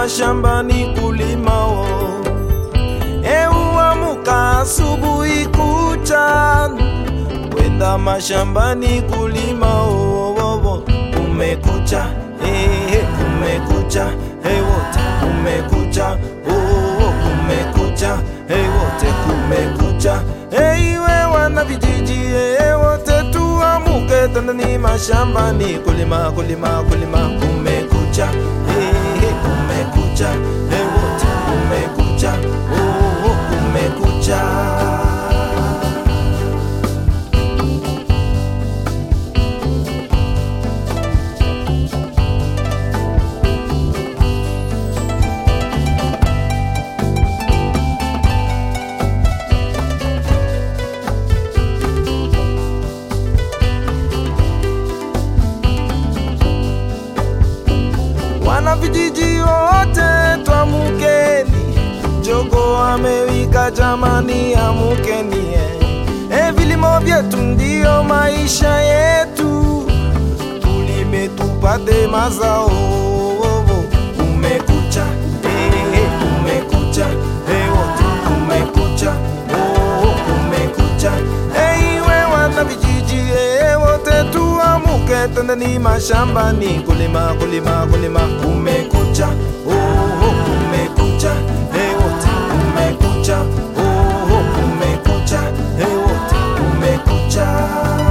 mashambani kulimao. Uamuka asubuhi kucha, kwenda mashambani kulimao. Kumekucha, kumekucha, wote kumekucha, kumekucha, wote kumekucha. Iwe wana vijiji wote tuamuke, twendeni mashambani kulima, kulima, kulima. Kumekucha, kumekucha, wote kumekucha, kumekucha. Wana vijiji wote tuamukeni, jogoo amewika jamani, amukeni. Vilimo vyetu ndio maisha yetu, tulime tupate mazao. Kumekucha, kumekucha, wote kumekucha, kumekucha. Iwe wana vijiji wote tuamuke, twendeni mashambani kulima, kulima, kulima. Kumekucha, kumekucha, wote kumekucha, kumekucha, wote kumekucha.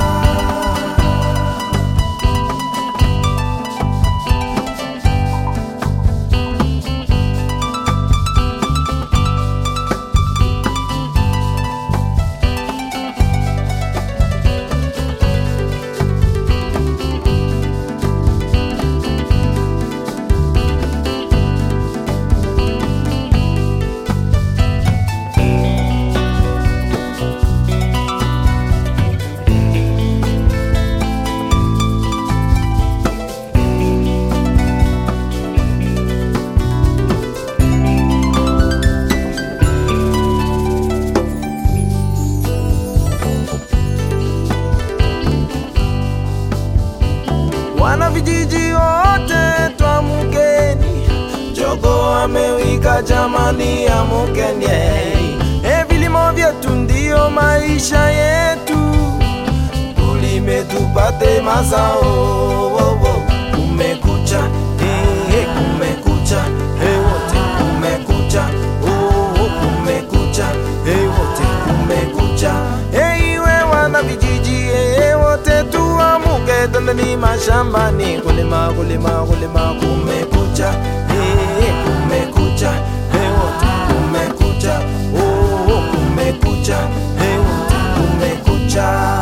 Wana vijiji wote tuamukeni, jogoo amewika jamani, amukeni. Vilimo vyetu ndio maisha yetu, tulime tupate mazao. Kumekucha, kumekucha, wote kumekucha, kumekucha, wote kumekucha. Iwe wana vijiji wote tuamuke, twendeni mashambani kulima, kulima, kulima. Kumekucha, kumekucha, wote kumekucha, kumekucha, wote kumekucha.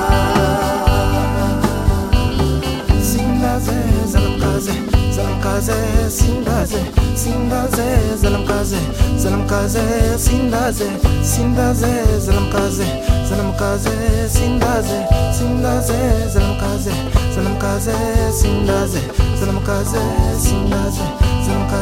Sindaze, zalamkaze, zalamkaze, sindaze, sindaze, zalamkaze, zalamkaze, sindaze, sindaze, zalamkaze, zalamkaze, sindaze, sindaze, zalamkaze, zalamkaze, sindaze, zalamkaze, sindaze, zalamkaze.